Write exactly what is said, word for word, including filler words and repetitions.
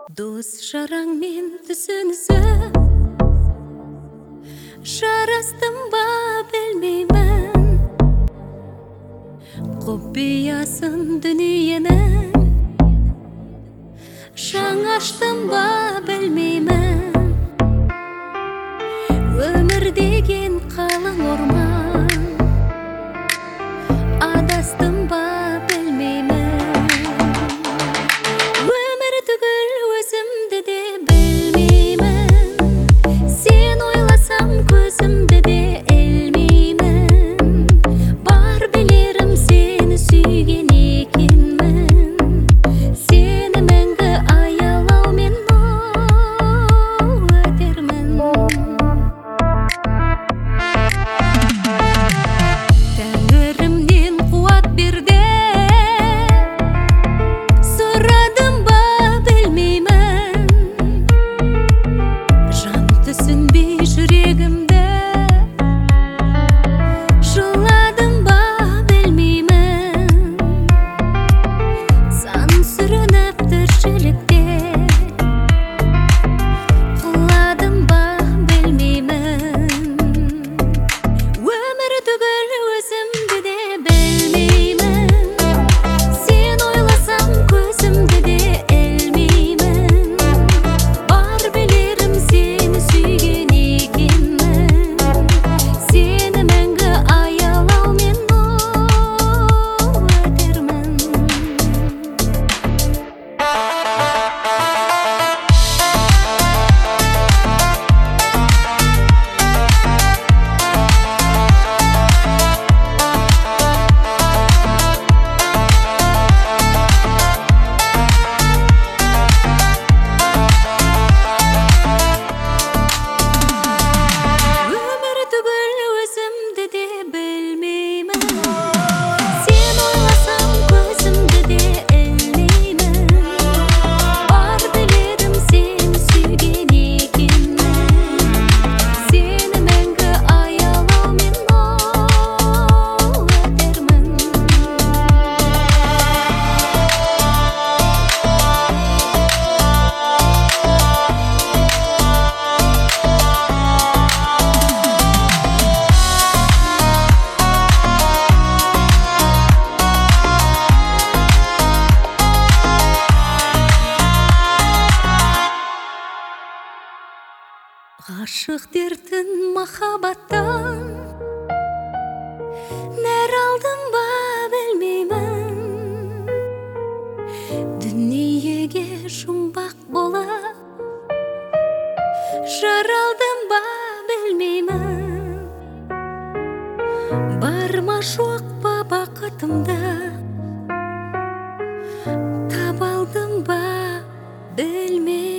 Дос жараң мен түсінісіп жарастым ба білмеймін, құпиясын дүниенің жаңаштым ба білмеймін. Өмір деген қалың орман, адастым ба білмеймін. Өмір түгіл өзімді де білмеймін, сен ойласам көзімді де ілмеймін. Бар білерім сені сүйген екенмін, сені мәңгі аялаумен өтермін. Тәңірімнен қуат берді, сұрадым ба білмеймін. Жан түсінбей жүрегімді жыладым ба білмеймін. Сан сүрініп тіршілікте құладым ба білмеймін. Өмір түгіл өзімді де білмеймін, сен ойласам көзімді де ілмеймін. Бар білерім сені сүйген екенмін, сені мәңгі аялаумен өтермін. Өмір түгіл өзімді де білмеймін, сен ойласам көзімді де ілмеймін. Бар білерім сені сүйген екенмін, сені мәңгі аялаумен өтермін. Ғашық дертін махаббаттан нәр алдым ба білмеймін. Дүниеге жұмбақ болып жаралдым ба білмеймін. Бар ма жоқ па бақытымды таба алдым ба білмеймін.